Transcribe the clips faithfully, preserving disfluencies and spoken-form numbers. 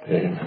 Amen.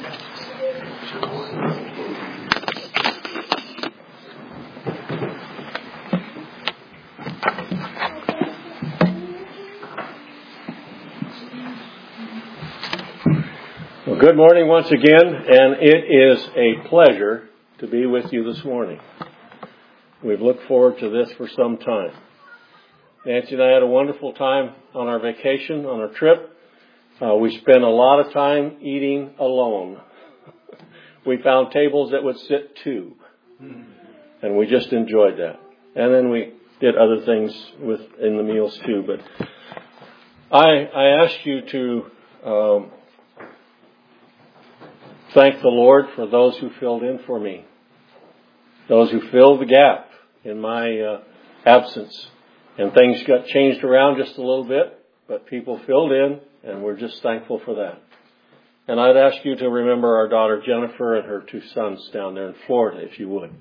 Well, good morning once again, and it is a pleasure to be with you this morning. We've looked forward to this for some time. Nancy and I had a wonderful time on our vacation, on our trip. Uh, we spent a lot of time eating alone. We found tables that would sit two, and we just enjoyed that. And then we did other things with in the meals too. But I, I asked you to um, thank the Lord for those who filled in for me, those who filled the gap in my uh, absence. And things got changed around just a little bit, but people filled in, and we're just thankful for that. And I'd ask you to remember our daughter Jennifer and her two sons down there in Florida, if you would.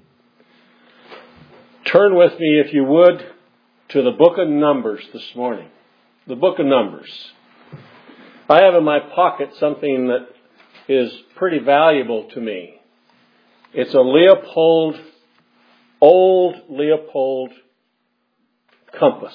Turn with me, if you would, to the book of Numbers this morning. The book of Numbers. I have in my pocket something that is pretty valuable to me. It's a Leopold, old Leopold compass.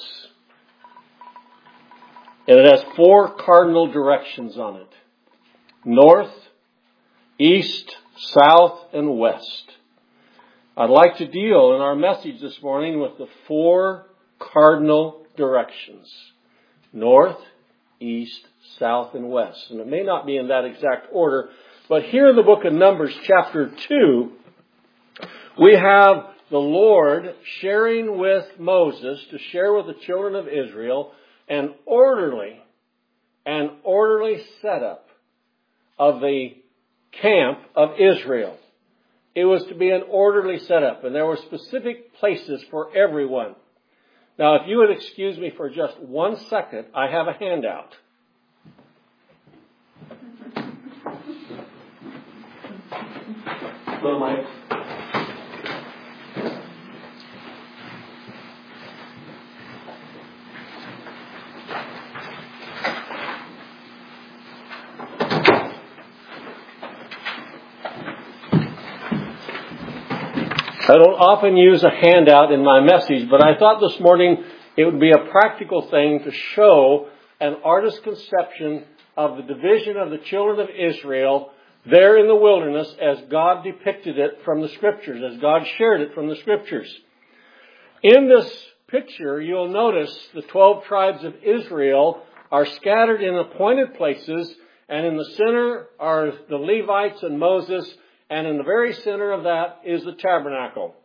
And it has four cardinal directions on it. North, east, south, and west. I'd like to deal in our message this morning with the four cardinal directions. North, east, south, and west. And it may not be in that exact order, but here in the book of Numbers chapter two, we have the Lord sharing with Moses to share with the children of Israel an orderly, an orderly setup of the camp of Israel. It was to be an orderly setup, and there were specific places for everyone. Now, if you would excuse me for just one second, I have a handout. Little Mike. I don't often use a handout in my message, but I thought this morning it would be a practical thing to show an artist's conception of the division of the children of Israel there in the wilderness as God depicted it from the Scriptures, as God shared it from the Scriptures. In this picture, you'll notice the twelve tribes of Israel are scattered in appointed places, and in the center are the Levites and Moses, and in the very center of that is the tabernacle.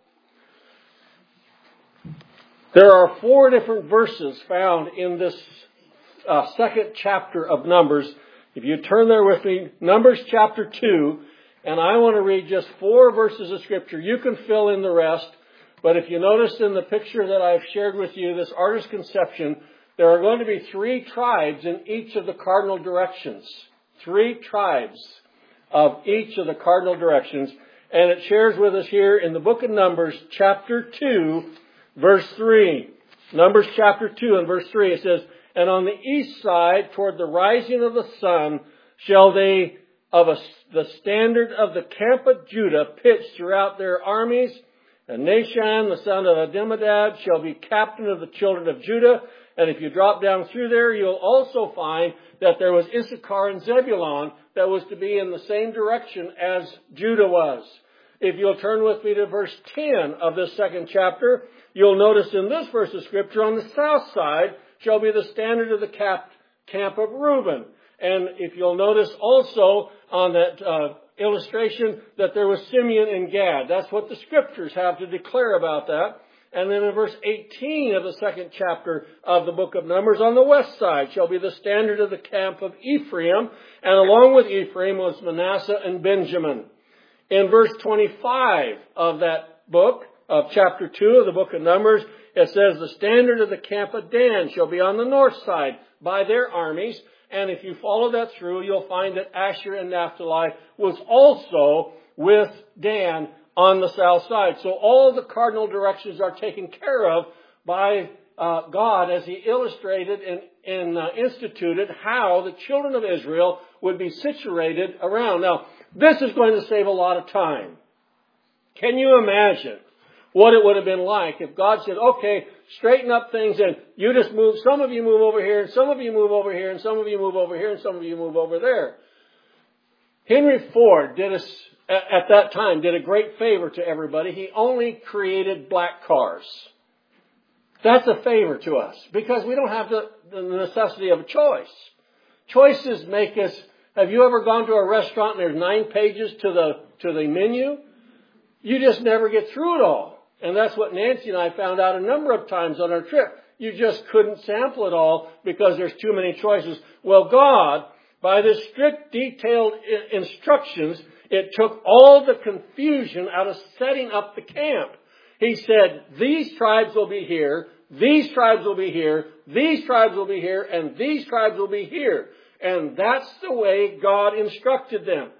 There are four different verses found in this uh, second chapter of Numbers. If you turn there with me, Numbers chapter two, and I want to read just four verses of Scripture. You can fill in the rest, but if you notice in the picture that I've shared with you, this artist's conception, there are going to be three tribes in each of the cardinal directions. Three tribes of each of the cardinal directions. And it shares with us here in the book of Numbers, chapter two, verse three. Numbers chapter two and verse three, it says, "And on the east side, toward the rising of the sun, shall they of a, the standard of the camp of Judah pitch throughout their armies. And Nahshon, the son of Amminadab, shall be captain of the children of Judah." And if you drop down through there, you'll also find that there was Issachar and Zebulun that was to be in the same direction as Judah was. If you'll turn with me to verse ten of this second chapter, you'll notice in this verse of Scripture, on the south side shall be the standard of the cap, camp of Reuben. And if you'll notice also on that uh, illustration that there was Simeon and Gad. That's what the Scriptures have to declare about that. And then in verse eighteen of the second chapter of the book of Numbers, on the west side shall be the standard of the camp of Ephraim, and along with Ephraim was Manasseh and Benjamin. In verse twenty-five of that book, of chapter two of the book of Numbers, it says the standard of the camp of Dan shall be on the north side by their armies. And if you follow that through, you'll find that Asher and Naphtali was also with Dan on the south side. So all the cardinal directions are taken care of by uh, God as He illustrated and, and uh, instituted how the children of Israel would be situated around. Now, this is going to save a lot of time. Can you imagine what it would have been like if God said, okay, straighten up things and you just move, some of you move over here and some of you move over here and some of you move over here and some of you move over there. Henry Ford did a, at that time did a great favor to everybody. He only created black cars. That's a favor to us because we don't have the, the necessity of a choice. Choices make us, have you ever gone to a restaurant and there's nine pages to the, to the menu? You just never get through it all. And that's what Nancy and I found out a number of times on our trip. You just couldn't sample it all because there's too many choices. Well, God, by the strict, detailed instructions, it took all the confusion out of setting up the camp. He said, these tribes will be here, these tribes will be here, these tribes will be here, and these tribes will be here. And that's the way God instructed them.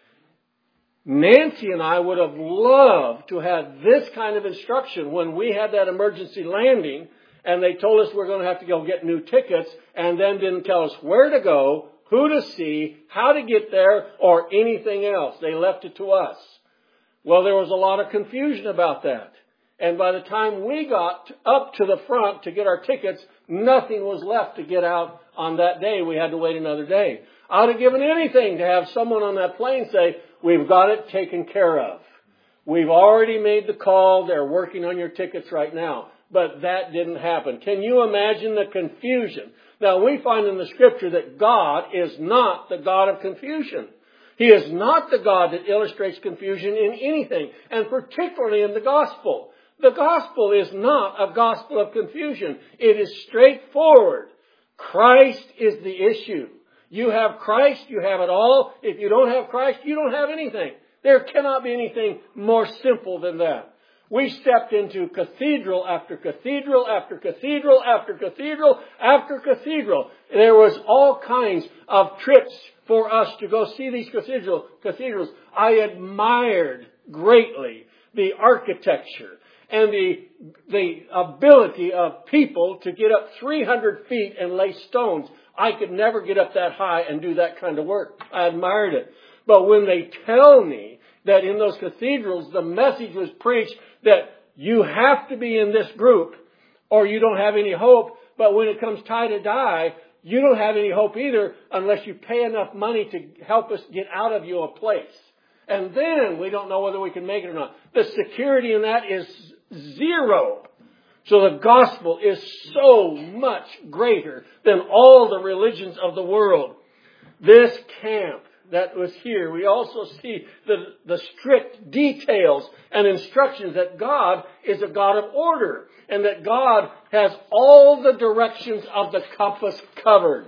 Nancy and I would have loved to have this kind of instruction when we had that emergency landing and they told us we're going to have to go get new tickets and then didn't tell us where to go, who to see, how to get there, or anything else. They left it to us. Well, there was a lot of confusion about that. And by the time we got up to the front to get our tickets, nothing was left to get out on that day. We had to wait another day. I would have given anything to have someone on that plane say, we've got it taken care of. We've already made the call. They're working on your tickets right now. But that didn't happen. Can you imagine the confusion? Now, we find in the Scripture that God is not the God of confusion. He is not the God that illustrates confusion in anything, and particularly in the gospel. The gospel is not a gospel of confusion. It is straightforward. Christ is the issue. You have Christ, you have it all. If you don't have Christ, you don't have anything. There cannot be anything more simple than that. We stepped into cathedral after cathedral after cathedral after cathedral after cathedral. There was all kinds of trips for us to go see these cathedral, cathedrals. I admired greatly the architecture and the, the ability of people to get up three hundred feet and lay stones. I could never get up that high and do that kind of work. I admired it. But when they tell me that in those cathedrals, the message was preached that you have to be in this group or you don't have any hope. But when it comes time to die, you don't have any hope either unless you pay enough money to help us get out of you a place. And then we don't know whether we can make it or not. The security in that is zero. So the gospel is so much greater than all the religions of the world. This camp that was here, we also see the, the strict details and instructions that God is a God of order and that God has all the directions of the compass covered.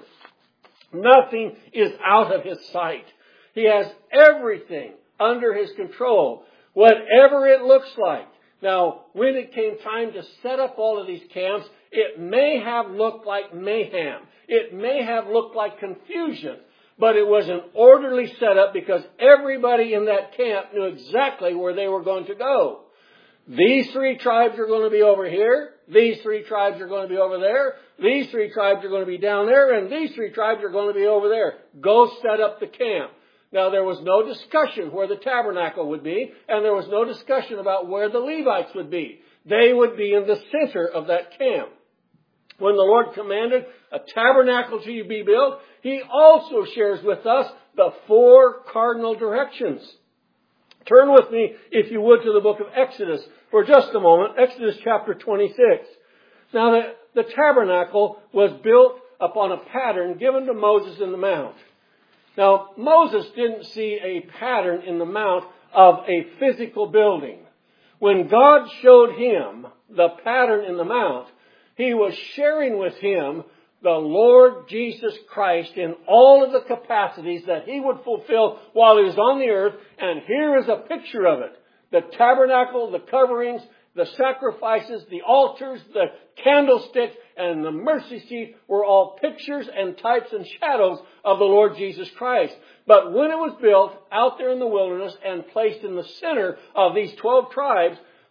Nothing is out of His sight. He has everything under His control, whatever it looks like. Now, when it came time to set up all of these camps, it may have looked like mayhem. It may have looked like confusion. But it was an orderly setup because everybody in that camp knew exactly where they were going to go. These three tribes are going to be over here. These three tribes are going to be over there. These three tribes are going to be down there. And these three tribes are going to be over there. Go set up the camp. Now, there was no discussion where the tabernacle would be, and there was no discussion about where the Levites would be. They would be in the center of that camp. When the Lord commanded a tabernacle to be built, He also shares with us the four cardinal directions. Turn with me, if you would, to the book of Exodus for just a moment. Exodus chapter twenty-six. Now, the, the tabernacle was built upon a pattern given to Moses in the mount. Now, Moses didn't see a pattern in the mount of a physical building. When God showed him the pattern in the mount, He was sharing with him the Lord Jesus Christ in all of the capacities that He would fulfill while He was on the earth. And here is a picture of it. The tabernacle, the coverings, the sacrifices, the altars, the candlesticks, and the mercy seat were all pictures and types and shadows of the Lord Jesus Christ. But when it was built out there in the wilderness and placed in the center of these twelve tribes,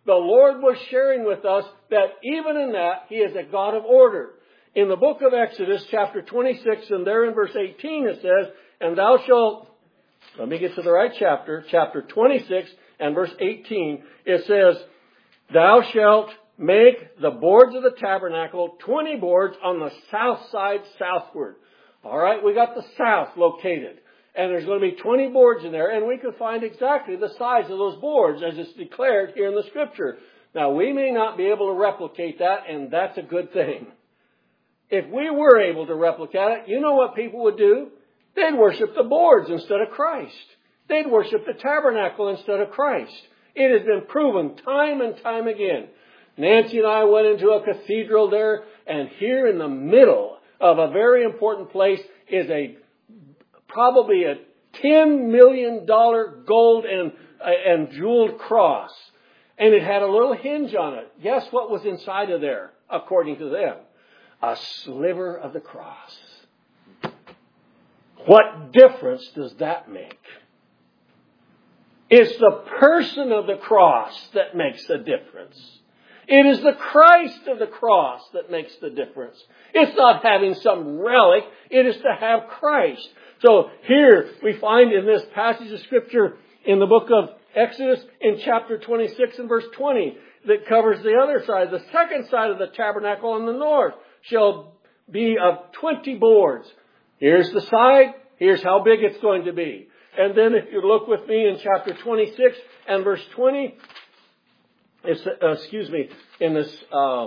the Lord was sharing with us that even in that, He is a God of order. In the book of Exodus, chapter twenty-six, and there in verse eighteen, it says, and thou shalt, let me get to the right chapter, chapter twenty-six and verse eighteen, it says, thou shalt make the boards of the tabernacle twenty boards on the south side southward. All right, we got the south located. And there's going to be twenty boards in there, and we can find exactly the size of those boards as it's declared here in the Scripture. Now, we may not be able to replicate that, and that's a good thing. If we were able to replicate it, you know what people would do? They'd worship the boards instead of Christ. They'd worship the tabernacle instead of Christ. It has been proven time and time again. Nancy and I went into a cathedral there, and here in the middle of a very important place is a probably a ten million dollars gold and, and jeweled cross. And it had a little hinge on it. Guess what was inside of there, according to them? A sliver of the cross. What difference does that make? It's the person of the cross that makes the difference. It is the Christ of the cross that makes the difference. It's not having some relic. It is to have Christ. So here we find in this passage of Scripture in the book of Exodus in chapter twenty-six and verse twenty that covers the other side. The second side of the tabernacle on the north shall be of twenty boards. Here's the side. Here's how big it's going to be. And then if you look with me in chapter twenty-six and verse twenty, it's, uh, excuse me, in this, uh,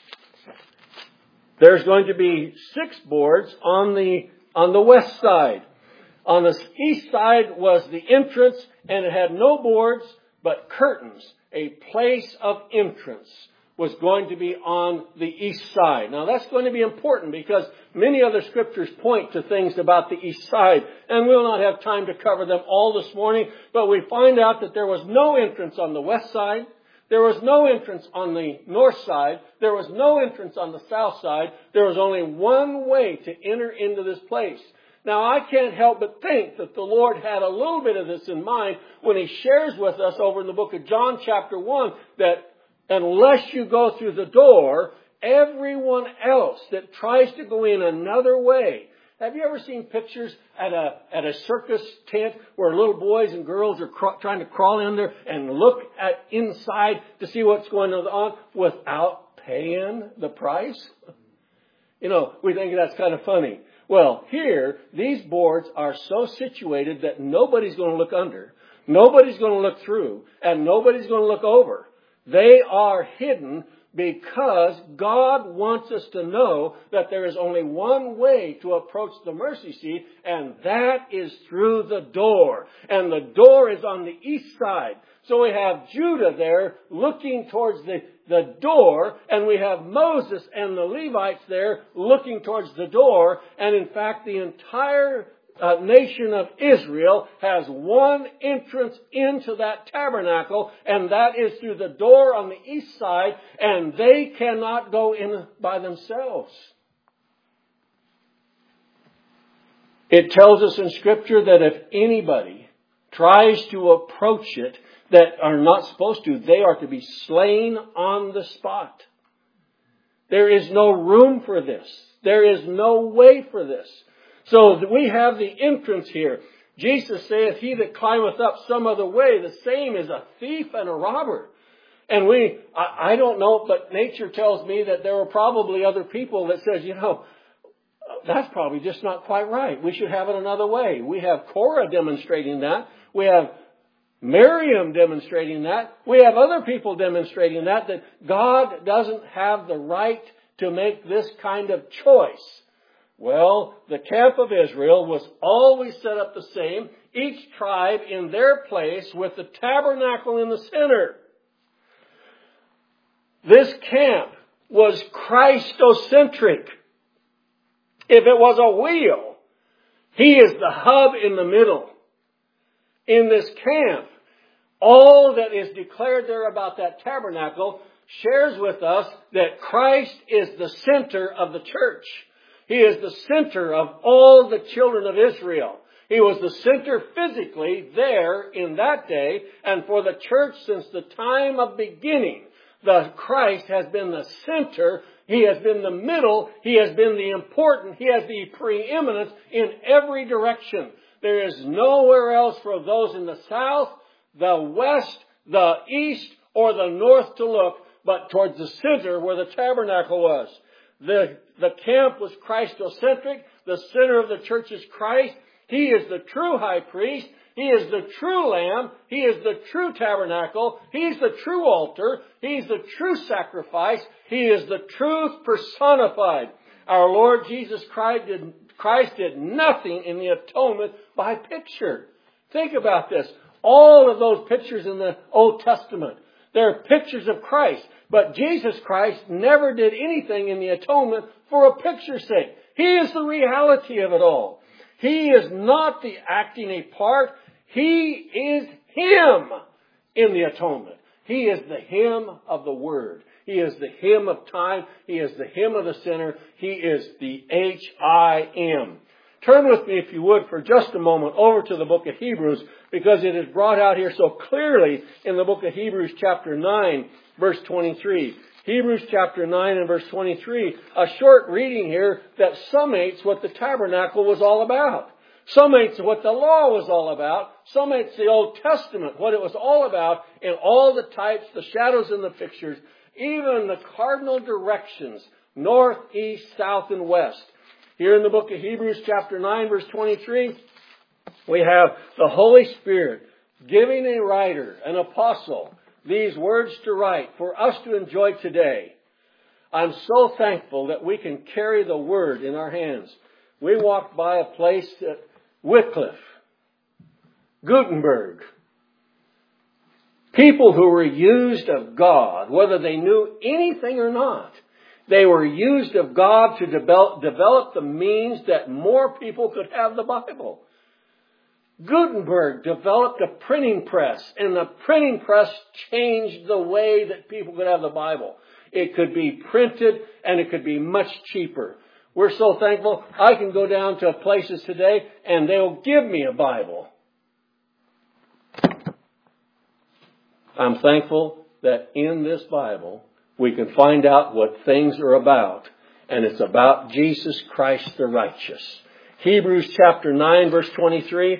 there's going to be six boards on the on the west side. On the east side was the entrance, and it had no boards, but curtains. A place of entrance was going to be on the east side. Now that's going to be important because many other scriptures point to things about the east side, and we'll not have time to cover them all this morning, but we find out that there was no entrance on the west side. There was no entrance on the north side. There was no entrance on the south side. There was only one way to enter into this place. Now, I can't help but think that the Lord had a little bit of this in mind when He shares with us over in the book of John chapter one that unless you go through the door, everyone else that tries to go in another way. Have you ever seen pictures at a at a circus tent where little boys and girls are cr- trying to crawl in there and look at inside to see what's going on without paying the price? You know, we think that's kind of funny. Well, here, these boards are so situated that nobody's going to look under, nobody's going to look through, and nobody's going to look over. They are hidden because God wants us to know that there is only one way to approach the mercy seat, and that is through the door. And the door is on the east side. So we have Judah there looking towards the, the door, and we have Moses and the Levites there looking towards the door. And in fact, the entire Uh, nation of Israel has one entrance into that tabernacle, and that is through the door on the east side, and they cannot go in by themselves. It tells us in Scripture that if anybody tries to approach it that are not supposed to, they are to be slain on the spot. There is no room for this. There is no way for this. So we have the entrance here. Jesus saith, he that climbeth up some other way, the same is a thief and a robber. And we, I, I don't know, but nature tells me that there were probably other people that says, you know, that's probably just not quite right. We should have it another way. We have Korah demonstrating that. We have Miriam demonstrating that. We have other people demonstrating that, that God doesn't have the right to make this kind of choice. Well, the camp of Israel was always set up the same, each tribe in their place with the tabernacle in the center. This camp was Christocentric. If it was a wheel, He is the hub in the middle. In this camp, all that is declared there about that tabernacle shares with us that Christ is the center of the church. He is the center of all the children of Israel. He was the center physically there in that day. And for the church since the time of beginning, the Christ has been the center. He has been the middle. He has been the important. He has the preeminence in every direction. There is nowhere else for those in the south, the west, the east, or the north to look, but towards the center where the tabernacle was. The, the camp was Christocentric. The center of the church is Christ. He is the true high priest. He is the true lamb. He is the true tabernacle. He's the true altar. He's the true sacrifice. He is the truth personified. Our Lord Jesus Christ did, Christ did nothing in the atonement by picture. Think about this. All of those pictures in the Old Testament, they're pictures of Christ. But Jesus Christ never did anything in the atonement for a picture's sake. He is the reality of it all. He is not the acting a part. He is Him in the atonement. He is the Him of the Word. He is the Him of time. He is the Him of the sinner. He is the H I M. Turn with me, if you would, for just a moment over to the book of Hebrews, because it is brought out here so clearly in the book of Hebrews chapter nine, verse twenty-three. Hebrews chapter nine and verse twenty-three, a short reading here that summates what the tabernacle was all about. Summates what the law was all about. Summates the Old Testament, what it was all about in all the types, the shadows and the pictures, even the cardinal directions, north, east, south, and west. Here in the book of Hebrews chapter nine, verse twenty-three, we have the Holy Spirit giving a writer, an apostle, these words to write for us to enjoy today. I'm so thankful that we can carry the Word in our hands. We walked by a place at Wycliffe, Gutenberg, people who were used of God, whether they knew anything or not. They were used of God to develop, develop the means that more people could have the Bible. Gutenberg developed a printing press, and the printing press changed the way that people could have the Bible. It could be printed, and it could be much cheaper. We're so thankful. I can go down to places today, and they'll give me a Bible. I'm thankful that in this Bible, we can find out what things are about, and it's about Jesus Christ the righteous. Hebrews chapter nine, verse twenty-three.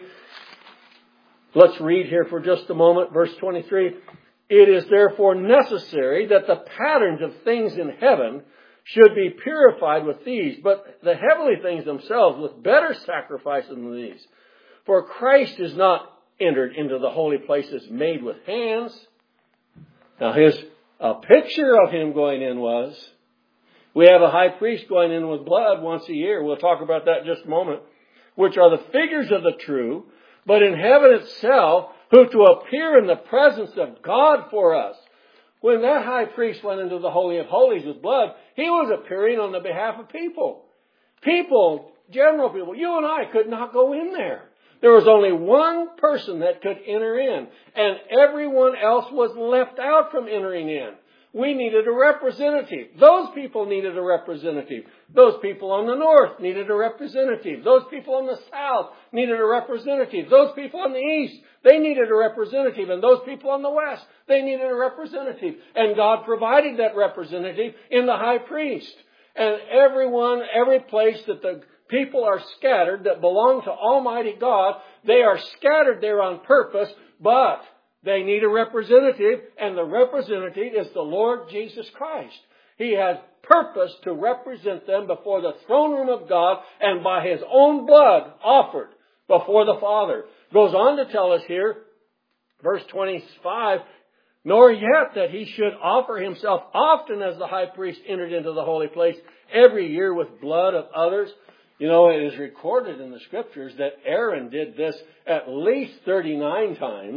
Let's read here for just a moment, verse twenty-three. It is therefore necessary that the patterns of things in heaven should be purified with these, but the heavenly things themselves with better sacrifices than these. For Christ is not entered into the holy places made with hands. Now his a picture of Him going in was, we have a high priest going in with blood once a year. We'll talk about that in just a moment. Which are the figures of the true, but in heaven itself, who to appear in the presence of God for us. When that high priest went into the Holy of Holies with blood, he was appearing on the behalf of people. People, general people, you and I could not go in there. There was only one person that could enter in, and everyone else was left out from entering in. We needed a representative. Those people needed a representative. Those people on the north needed a representative. Those people on the south needed a representative. Those people on the east, they needed a representative. And those people on the west, they needed a representative. And God provided that representative in the high priest. And everyone, every place that the people are scattered that belong to Almighty God, they are scattered there on purpose, but they need a representative, and the representative is the Lord Jesus Christ. He has purpose to represent them before the throne room of God and by His own blood offered before the Father. Goes on to tell us here, verse twenty-five, nor yet that He should offer Himself often as the high priest entered into the holy place every year with blood of others. You know, it is recorded in the Scriptures that Aaron did this at least thirty-nine times.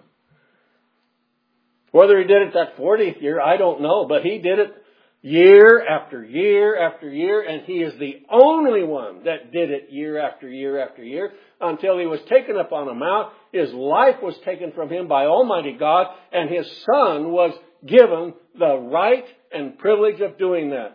Whether he did it that fortieth year, I don't know. But he did it year after year after year. And he is the only one that did it year after year after year until he was taken up on a mount. His life was taken from him by Almighty God. And his Son was given the right and privilege of doing that.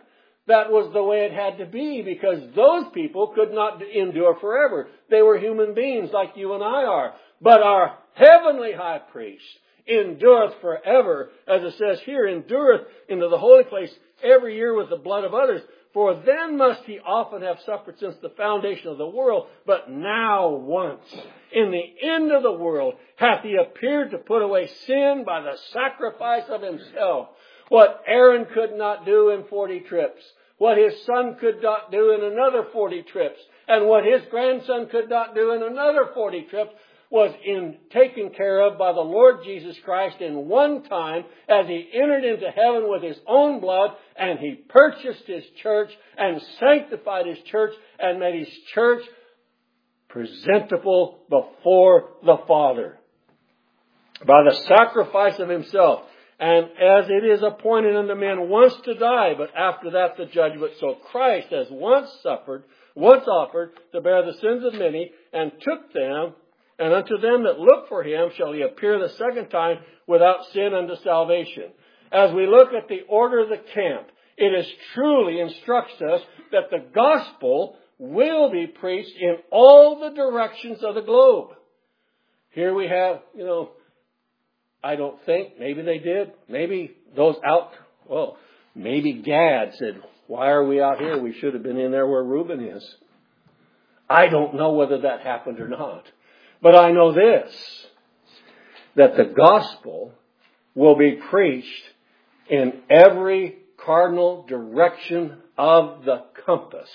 that was the way it had to be, because those people could not endure forever. They were human beings like you and I are. But our heavenly high priest endureth forever, as it says here, endureth into the holy place every year with the blood of others. For then must he often have suffered since the foundation of the world. But now once, in the end of the world, hath he appeared to put away sin by the sacrifice of himself. What Aaron could not do in forty trips, what his son could not do in another forty trips, and what his grandson could not do in another forty trips, was in taken care of by the Lord Jesus Christ in one time, as he entered into heaven with his own blood, and he purchased his church and sanctified his church and made his church presentable before the Father by the sacrifice of himself. And as it is appointed unto men once to die, but after that the judgment, so Christ has once suffered, once offered to bear the sins of many, and took them. And unto them that look for him shall he appear the second time without sin unto salvation. As we look at the order of the camp, it is truly instructs us that the gospel will be preached in all the directions of the globe. Here we have, you know, I don't think, maybe they did, maybe those out, well, maybe Gad said, why are we out here? We should have been in there where Reuben is. I don't know whether that happened or not. But I know this, that the gospel will be preached in every cardinal direction of the compass.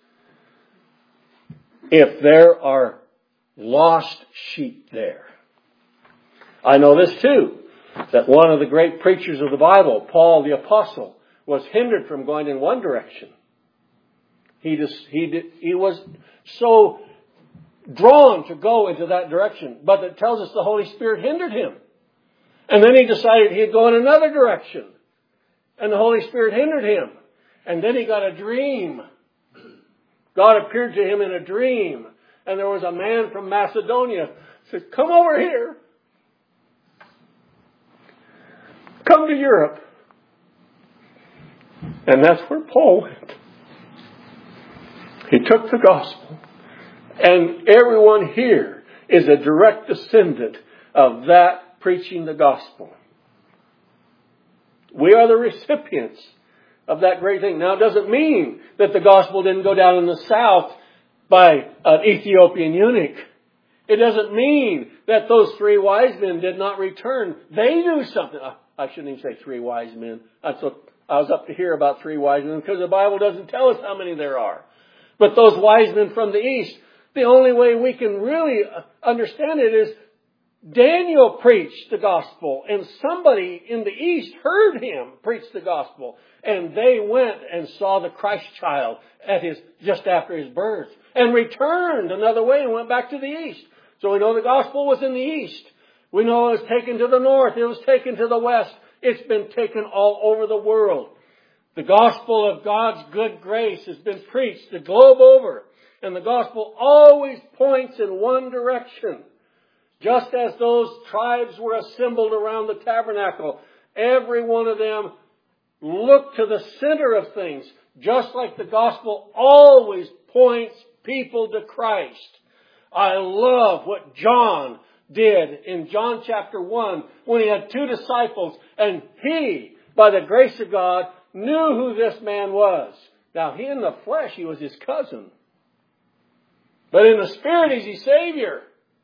If there are lost sheep there. I know this too, that one of the great preachers of the Bible, Paul the Apostle, was hindered from going in one direction. He just, he did, he was so drawn to go into that direction, but it tells us the Holy Spirit hindered him. And then he decided he'd go in another direction, and the Holy Spirit hindered him. And then he got a dream. God appeared to him in a dream, and there was a man from Macedonia said, come over here. Come to Europe. And that's where Paul went. He took the gospel. And everyone here is a direct descendant of that preaching the gospel. We are the recipients of that great thing. Now, it doesn't mean that the gospel didn't go down in the south by an Ethiopian eunuch. It doesn't mean that those three wise men did not return. They knew something. I shouldn't even say three wise men. That's what I was up to hear about three wise men, because the Bible doesn't tell us how many there are. But those wise men from the east, the only way we can really understand it is Daniel preached the gospel, and somebody in the east heard him preach the gospel, and they went and saw the Christ child at his just after his birth, and returned another way and went back to the east. So we know the gospel was in the east. We know it was taken to the north. It was taken to the west. It's been taken all over the world. The gospel of God's good grace has been preached the globe over. And the gospel always points in one direction. Just as those tribes were assembled around the tabernacle, every one of them looked to the center of things, just like the gospel always points people to Christ. I love what John did in John chapter one when he had two disciples, and he, by the grace of God, knew who this man was. Now, he in the flesh, he was his cousin. But in the spirit, he's his Savior.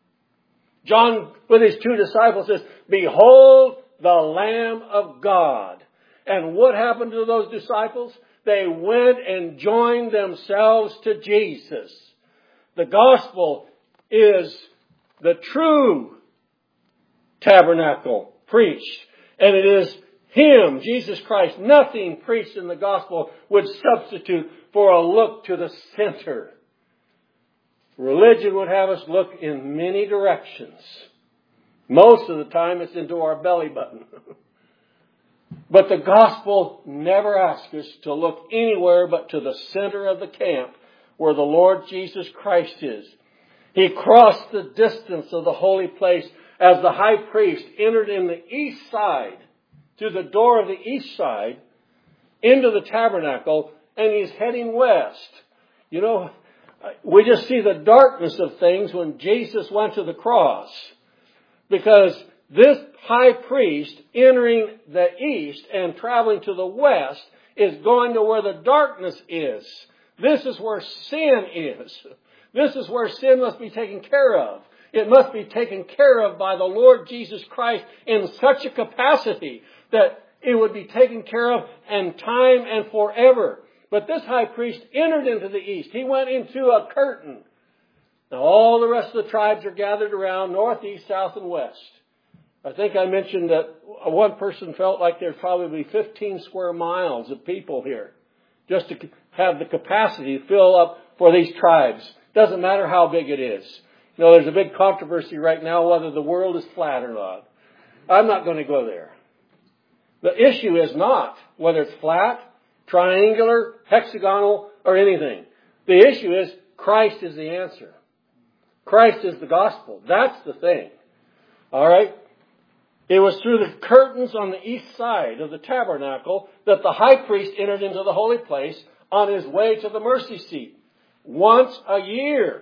John, with his two disciples, says, behold the Lamb of God. And what happened to those disciples? They went and joined themselves to Jesus. The gospel is the true tabernacle preached. And it is Him, Jesus Christ. Nothing preached in the gospel would substitute for a look to the center. Religion would have us look in many directions. Most of the time it's into our belly button. But the gospel never asks us to look anywhere but to the center of the camp where the Lord Jesus Christ is. He crossed the distance of the holy place as the high priest entered in the east side, to the door of the east side, into the tabernacle, and he's heading west. You know, we just see the darkness of things when Jesus went to the cross. Because this high priest entering the east and traveling to the west is going to where the darkness is. This is where sin is. This is where sin must be taken care of. It must be taken care of by the Lord Jesus Christ in such a capacity that it would be taken care of in time and forever. But this high priest entered into the east. He went into a curtain. Now all the rest of the tribes are gathered around, north, east, south, and west. I think I mentioned that one person felt like there'd probably be fifteen square miles of people here just to have the capacity to fill up for these tribes. Doesn't matter how big it is. You know, there's a big controversy right now whether the world is flat or not. I'm not going to go there. The issue is not whether it's flat, triangular, hexagonal, or anything. The issue is Christ is the answer. Christ is the gospel. That's the thing. All right? It was through the curtains on the east side of the tabernacle that the high priest entered into the holy place on his way to the mercy seat. Once a year,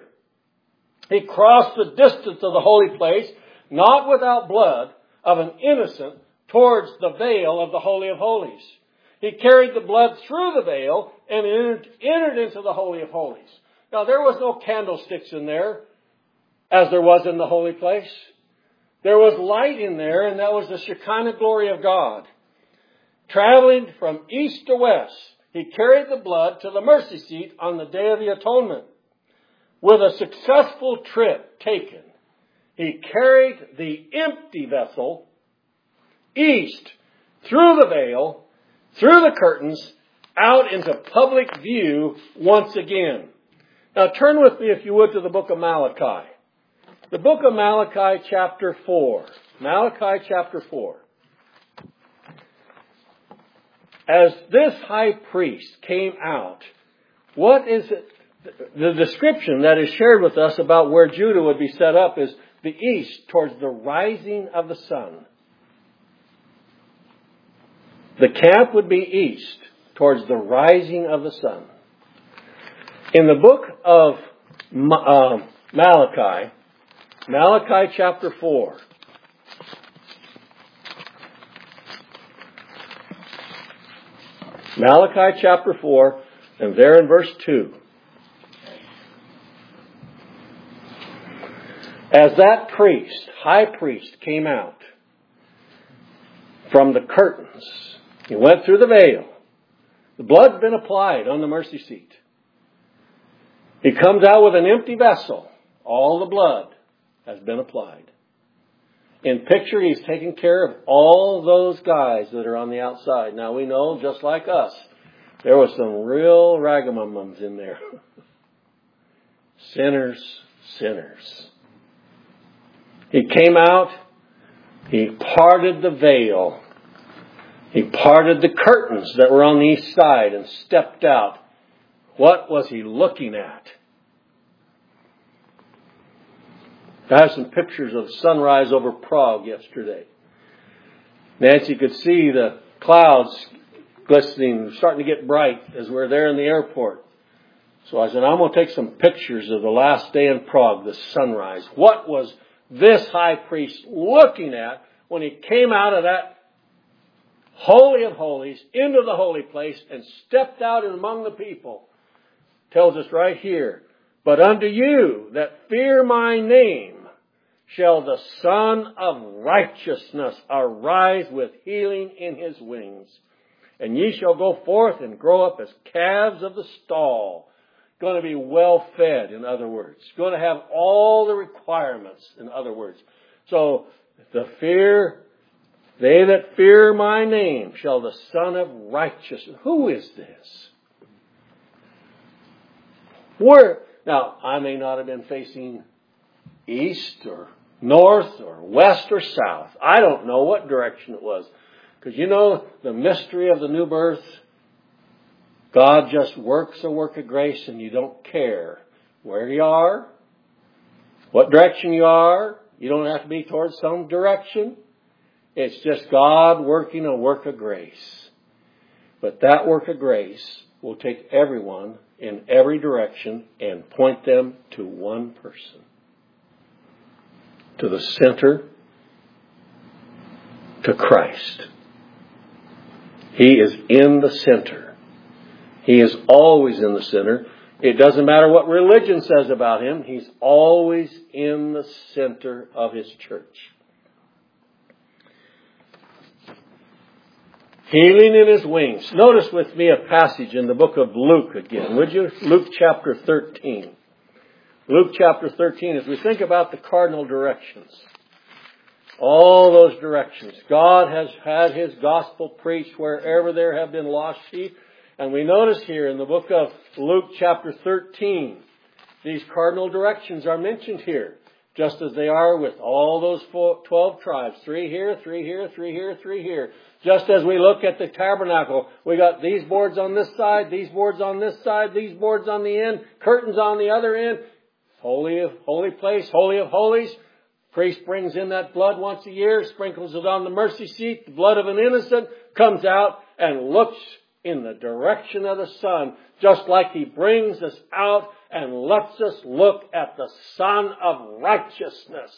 he crossed the distance of the holy place, not without blood of an innocent, towards the veil of the Holy of Holies. He carried the blood through the veil and entered, entered into the Holy of Holies. Now, there was no candlesticks in there, as there was in the holy place. There was light in there, and that was the Shekinah glory of God. Traveling from east to west, he carried the blood to the mercy seat on the Day of the Atonement. With a successful trip taken, he carried the empty vessel east, through the veil, through the curtains, out into public view once again. Now turn with me, if you would, to the book of Malachi. The book of Malachi chapter four. Malachi chapter four. As this high priest came out, what is it? The description that is shared with us about where Judah would be set up is the east, towards the rising of the sun. The camp would be east, towards the rising of the sun. In the book of uh, Malachi, Malachi chapter four, Malachi chapter four, and there in verse two. As that priest, high priest, came out from the curtains, he went through the veil. The blood's been applied on the mercy seat. He comes out with an empty vessel. All the blood has been applied. In picture, he's taking care of all those guys that are on the outside. Now we know, just like us, there was some real ragamuffins in there. Sinners, sinners. He came out, he parted the veil. He parted the curtains that were on the east side and stepped out. What was he looking at? I have some pictures of sunrise over Prague yesterday. Nancy could see the clouds glistening, starting to get bright as we're there in the airport. So I said, I'm going to take some pictures of the last day in Prague, the sunrise. What was this high priest looking at when he came out of that Holy of Holies into the holy place and stepped out among the people? Tells us right here, but unto you that fear my name shall the Son of Righteousness arise with healing in his wings. And ye shall go forth and grow up as calves of the stall. Going to be well fed, in other words. Going to have all the requirements, in other words. So, the fear, they that fear my name shall the Son of Righteousness. Who is this? Where? Now, I may not have been facing east or north or west or south. I don't know what direction it was. Because you know, the mystery of the new birth, God just works a work of grace and you don't care where you are, what direction you are. You don't have to be towards some direction. It's just God working a work of grace. But that work of grace will take everyone in every direction and point them to one person. To the center, to Christ. He is in the center. He is always in the center. It doesn't matter what religion says about Him. He's always in the center of His church. Healing in His wings. Notice with me a passage in the book of Luke again, would you? Luke chapter thirteen. Luke chapter thirteen, as we think about the cardinal directions. All those directions. God has had His gospel preached wherever there have been lost sheep. And we notice here in the book of Luke chapter thirteen, these cardinal directions are mentioned here. Just as they are with all those twelve tribes. Three here, three here, three here, three here. Just as we look at the tabernacle, we got these boards on this side, these boards on this side, these boards on the end, curtains on the other end. Holy of holy place, holy of holies. Priest brings in that blood once a year, sprinkles it on the mercy seat. The blood of an innocent comes out and looks in the direction of the sun, just like He brings us out and lets us look at the Son of righteousness.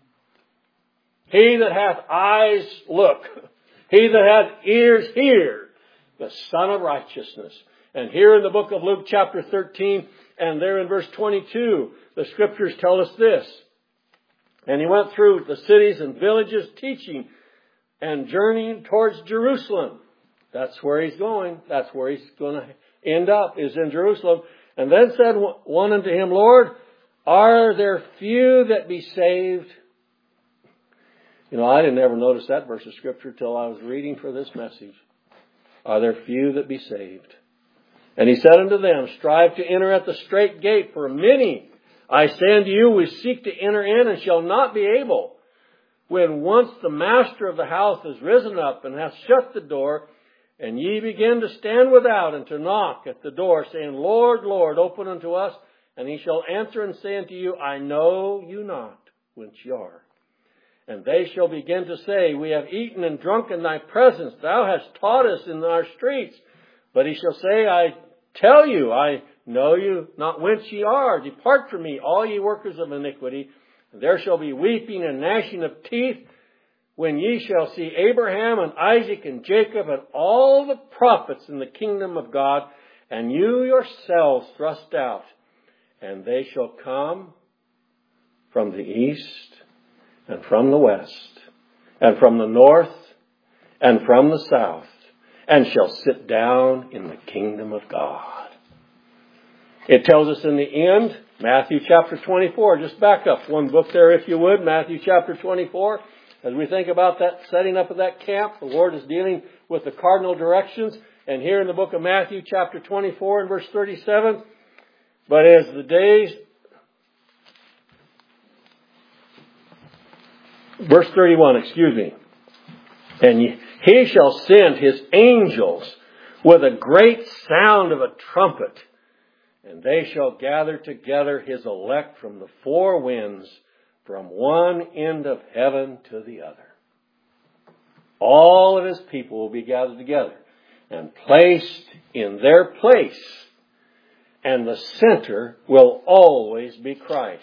He that hath eyes, look. He that hath ears, hear. The Son of righteousness. And here in the book of Luke chapter thirteen, and there in verse twenty-two, the Scriptures tell us this. And He went through the cities and villages teaching and journeying towards Jerusalem. That's where He's going. That's where He's going to end up, is in Jerusalem. And then said one unto Him, Lord, are there few that be saved? You know, I didn't ever notice that verse of Scripture till I was reading for this message. Are there few that be saved? And He said unto them, strive to enter at the strait gate, for many, I say unto you, we seek to enter in and shall not be able. When once the master of the house is risen up and hath shut the door, and ye begin to stand without and to knock at the door, saying, Lord, Lord, open unto us. And He shall answer and say unto you, I know you not whence ye are. And they shall begin to say, we have eaten and drunk in Thy presence. Thou hast taught us in our streets. But He shall say, I tell you, I know you not whence ye are. Depart from me, all ye workers of iniquity. And there shall be weeping and gnashing of teeth, when ye shall see Abraham and Isaac and Jacob and all the prophets in the kingdom of God, and you yourselves thrust out. And they shall come from the east and from the west and from the north and from the south, and shall sit down in the kingdom of God. It tells us in the end, Matthew chapter twenty-four. Just back up one book there if you would, Matthew chapter twenty-four. As we think about that setting up of that camp, the Lord is dealing with the cardinal directions. And here in the book of Matthew chapter twenty-four and verse thirty-seven, but as the days, verse thirty-one, excuse me, and He shall send His angels with a great sound of a trumpet, and they shall gather together His elect from the four winds, from one end of heaven to the other. All of His people will be gathered together and placed in their place. And the center will always be Christ.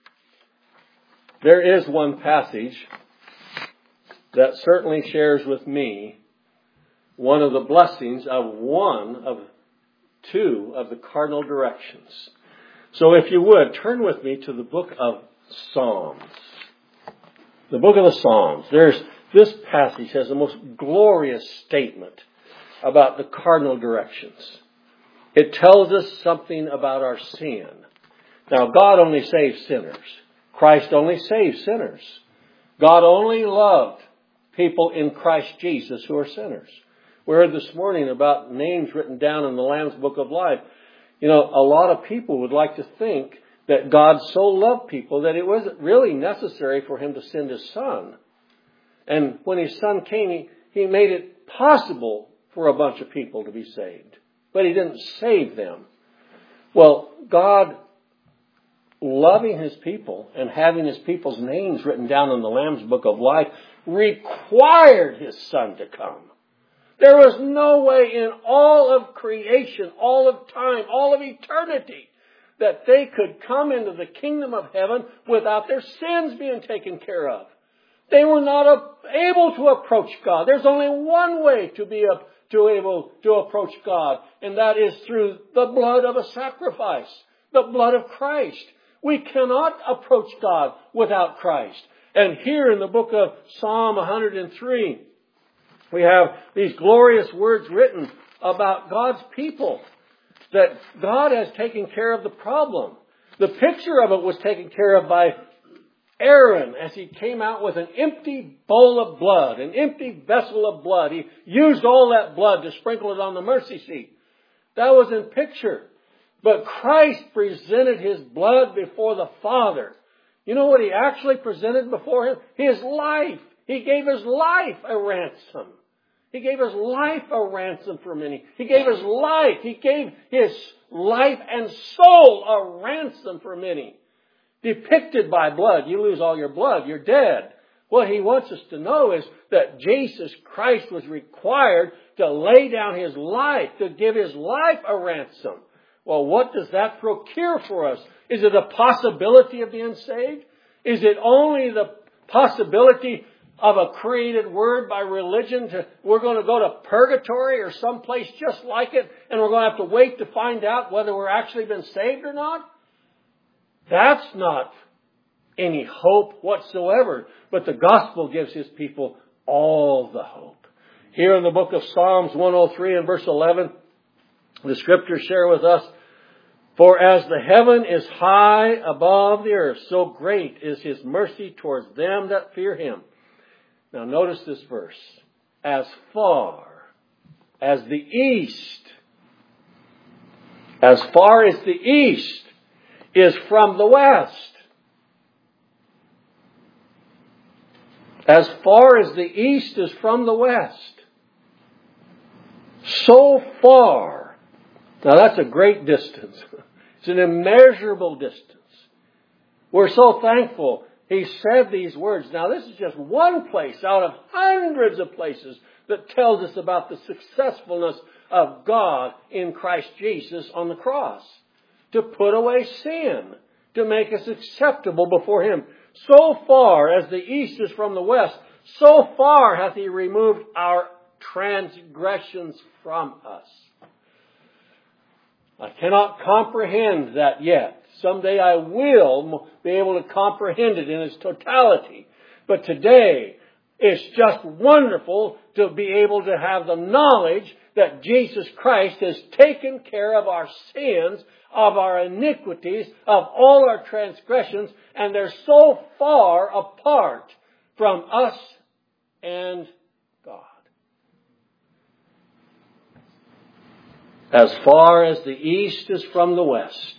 There is one passage that certainly shares with me one of the blessings of one of two of the cardinal directions. So if you would, turn with me to the book of Psalms. The book of the Psalms. There's this passage has the most glorious statement about the cardinal directions. It tells us something about our sin. Now, God only saves sinners. Christ only saves sinners. God only loved people in Christ Jesus who are sinners. We heard this morning about names written down in the Lamb's Book of Life. You know, a lot of people would like to think that God so loved people that it wasn't really necessary for Him to send His Son. And when His Son came, He, he made it possible for a bunch of people to be saved. But He didn't save them. Well, God, loving His people and having His people's names written down in the Lamb's Book of Life, required His Son to come. There was no way in all of creation, all of time, all of eternity, that they could come into the kingdom of heaven without their sins being taken care of. They were not able to approach God. There's only one way to be a, to able to approach God, and that is through the blood of a sacrifice, the blood of Christ. We cannot approach God without Christ. And here in the book of Psalm one hundred three, we have these glorious words written about God's people, that God has taken care of the problem. The picture of it was taken care of by Aaron as he came out with an empty bowl of blood, an empty vessel of blood. He used all that blood to sprinkle it on the mercy seat. That was in picture. But Christ presented His blood before the Father. You know what He actually presented before Him? His life. He gave His life a ransom. He gave His life a ransom for many. He gave His life. He gave His life and soul a ransom for many. Depicted by blood. You lose all your blood, you're dead. What He wants us to know is that Jesus Christ was required to lay down His life, to give His life a ransom. Well, what does that procure for us? Is it a possibility of being saved? Is it only the possibility of a created word by religion to, we're going to go to purgatory or someplace just like it, and we're going to have to wait to find out whether we're actually been saved or not? That's not any hope whatsoever. But the gospel gives His people all the hope. Here in the book of Psalms one oh three and verse eleven, the scriptures share with us, "For as the heaven is high above the earth, so great is His mercy towards them that fear Him." Now notice this verse. As far as the east, as far as the east is from the west. As far as the east is from the west. So far. Now that's a great distance. It's an immeasurable distance. We're so thankful He said these words. Now this is just one place out of hundreds of places that tells us about the successfulness of God in Christ Jesus on the cross. To put away sin. To make us acceptable before Him. So far as the east is from the west, so far hath He removed our transgressions from us. I cannot comprehend that yet. Someday I will be able to comprehend it in its totality. But today, it's just wonderful to be able to have the knowledge that Jesus Christ has taken care of our sins, of our iniquities, of all our transgressions, and they're so far apart from us and God. As far as the east is from the west.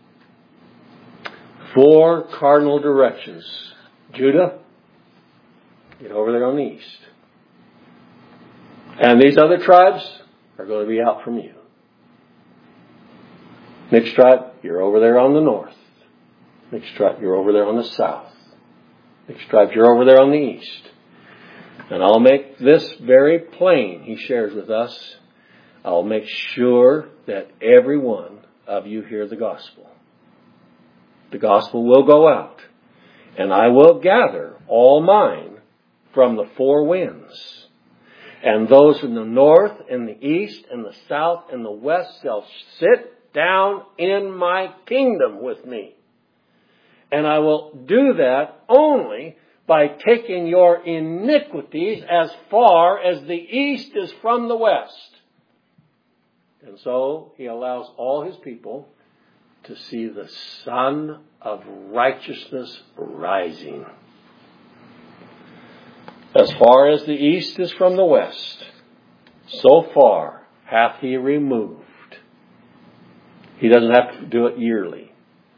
Four cardinal directions. Judah, get over there on the east. And these other tribes are going to be out from you. Next tribe, you're over there on the north. Next tribe, you're over there on the south. Next tribe, you're over there on the east. And I'll make this very plain, He shares with us. I'll make sure that every one of you hear the gospel. The gospel will go out. And I will gather all mine from the four winds. And those in the north and the east and the south and the west shall sit down in my kingdom with me. And I will do that only by taking your iniquities as far as the east is from the west. And so He allows all His people to see the sun of righteousness rising. As far as the east is from the west, so far hath He removed. He doesn't have to do it yearly.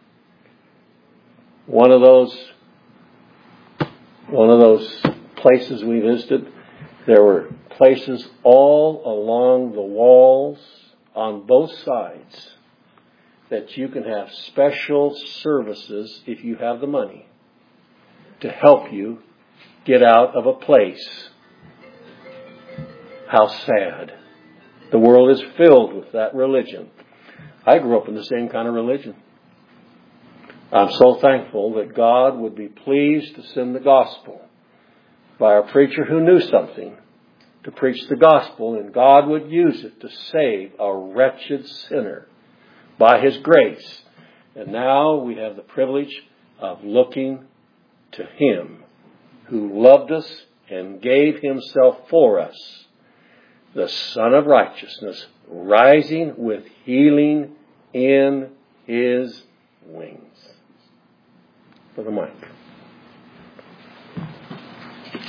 One of those, one of those places we visited, there were places all along the walls on both sides that you can have special services, if you have the money, to help you get out of a place. How sad. The world is filled with that religion. I grew up in the same kind of religion. I'm so thankful that God would be pleased to send the gospel by a preacher who knew something to preach the gospel, and God would use it to save a wretched sinner by His grace. And now we have the privilege of looking to Him who loved us and gave Himself for us, the Son of Righteousness, rising with healing in His wings. For the mic.